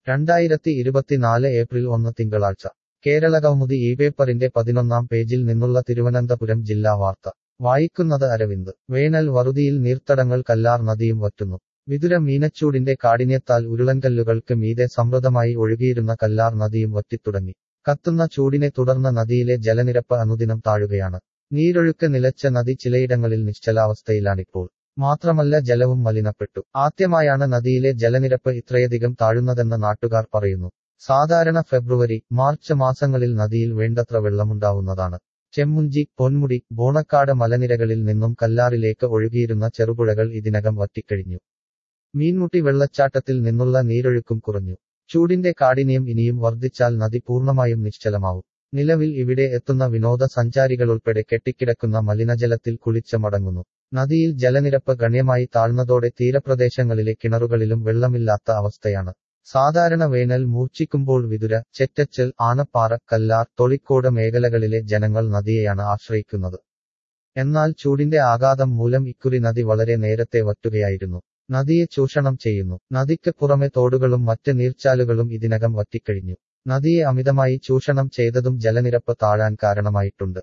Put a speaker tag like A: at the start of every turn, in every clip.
A: 2024 April 1 തിങ്കളാഴ്ച കേരളകൗമുദി ഈ പേപ്പറിന്റെ 11-ാം പേജിൽ നിന്നുള്ള തിരുവനന്തപുരം ജില്ലാ വാർത്ത വായിക്കുന്നത് അരവിന്ദ്. വേനൽ വറുതിയിൽ നീർത്തടങ്ങൾ കല്ലാർ നദിയും വറ്റുന്നു. വിതുര മീനച്ചൂടിന്റെ കാഠിന്യത്താൽ ഉരുളൻകല്ലുകൾക്ക് മീതെ സമൃദ്ധമായി ഒഴുകിയിരുന്ന കല്ലാർ നദിയും വറ്റിത്തുടങ്ങി. കത്തുന്ന ചൂടിനെ തുടർന്ന് നദിയിലെ ജലനിരപ്പ് അനുദിനം താഴുകയാണ്. നീരൊഴുക്ക് നിലച്ച നദി ചിലയിടങ്ങളിൽ നിശ്ചലാവസ്ഥയിലാണിപ്പോൾ. മാത്രമല്ല ജലവും മലിനപ്പെട്ടു. ആദ്യമായാണ് നദിയിലെ ജലനിരപ്പ് ഇത്രയധികം താഴുന്നതെന്ന് നാട്ടുകാർ പറയുന്നു. സാധാരണ ഫെബ്രുവരി, മാർച്ച് മാസങ്ങളിൽ നദിയിൽ വേണ്ടത്ര വെള്ളമുണ്ടാവുന്നതാണ്. ചെമ്മുഞ്ചി, പൊന്മുടി, ബോണക്കാട് മലനിരകളിൽ നിന്നും കല്ലാറിലേക്ക് ഒഴുകിയിരുന്ന ചെറുപുഴകൾ ഇതിനകം വറ്റിക്കഴിഞ്ഞു. മീൻമുട്ടി വെള്ളച്ചാട്ടത്തിൽ നിന്നുള്ള നീരൊഴുക്കും കുറഞ്ഞു. ചൂടിന്റെ കാഠിന്യം ഇനിയും വർദ്ധിച്ചാൽ നദി പൂർണ്ണമായും നിശ്ചലമാവും. നിലവിൽ ഇവിടെ എത്തുന്ന വിനോദസഞ്ചാരികളുൾപ്പെടെ കെട്ടിക്കിടക്കുന്ന മലിനജലത്തിൽ കുളിച്ച് മടങ്ങുന്നു. നദിയിൽ ജലനിരപ്പ് ഗണ്യമായി താഴ്ന്നതോടെ തീരപ്രദേശങ്ങളിലെ കിണറുകളിലും വെള്ളമില്ലാത്ത അവസ്ഥയാണ്. സാധാരണ വേനൽ മൂർച്ഛിക്കുമ്പോൾ വിതുര, ചെറ്റച്ചൽ, ആനപ്പാറ, കല്ലാർ, തൊളിക്കോട് മേഖലകളിലെ ജനങ്ങൾ നദിയെയാണ് ആശ്രയിക്കുന്നത്. എന്നാൽ ചൂടിന്റെ ആഘാതം മൂലം ഇക്കുറി നദി വളരെ നേരത്തെ വറ്റുകയായിരുന്നു. നദിയെ ചൂഷണം ചെയ്യുന്നു. നദിക്ക് പുറമെ തോടുകളും മറ്റ് നീർച്ചാലുകളും ഇതിനകം വറ്റിക്കഴിഞ്ഞു. നദിയെ അമിതമായി ചൂഷണം ചെയ്തതും ജലനിരപ്പ് താഴാൻ കാരണമായിട്ടുണ്ട്.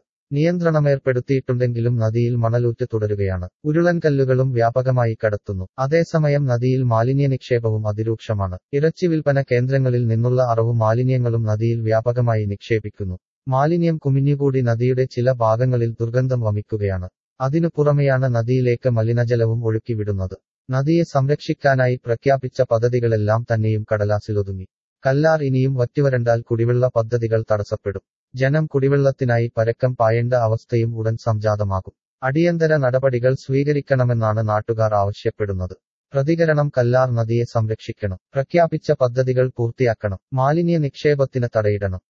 A: നിയന്ത്രണമേർപ്പെടുത്തിയിട്ടുണ്ടെങ്കിലും നദിയിൽ മണലൂറ്റ് തുടരുകയാണ്. ഉരുളൻകല്ലുകളും വ്യാപകമായി കടത്തുന്നു. അതേസമയം നദിയിൽ മാലിന്യനിക്ഷേപവും അതിരൂക്ഷമാണ്. ഇറച്ചി വിൽപ്പന കേന്ദ്രങ്ങളിൽ നിന്നുള്ള അറവു മാലിന്യങ്ങളും നദിയിൽ വ്യാപകമായി നിക്ഷേപിക്കുന്നു. മാലിന്യം കുമിഞ്ഞുകൂടി നദിയുടെ ചില ഭാഗങ്ങളിൽ ദുർഗന്ധം വമിക്കുകയാണ്. അതിനു പുറമെയാണ് നദിയിലേക്ക് മലിനജലവും ഒഴുക്കിവിടുന്നത്. നദിയെ സംരക്ഷിക്കാനായി പ്രഖ്യാപിച്ച പദ്ധതികളെല്ലാം തന്നെയും കടലാസിലൊതുങ്ങി. കല്ലാർ ഇനിയും വറ്റിവരണ്ടാൽ കുടിവെള്ള പദ്ധതികൾ തടസ്സപ്പെടും. ജനം കുടിവെള്ളത്തിനായി പരക്കം പായേണ്ട അവസ്ഥയും ഉടൻ സംജാതമാകും. അടിയന്തര നടപടികൾ സ്വീകരിക്കണമെന്നാണ് നാട്ടുകാർ ആവശ്യപ്പെടുന്നത്. പ്രതികരണം: കല്ലാർ നദിയെ സംരക്ഷിക്കണം. പ്രഖ്യാപിച്ച പദ്ധതികൾ പൂർത്തിയാക്കണം. മാലിന്യ നിക്ഷേപത്തിന് തടയിടണം.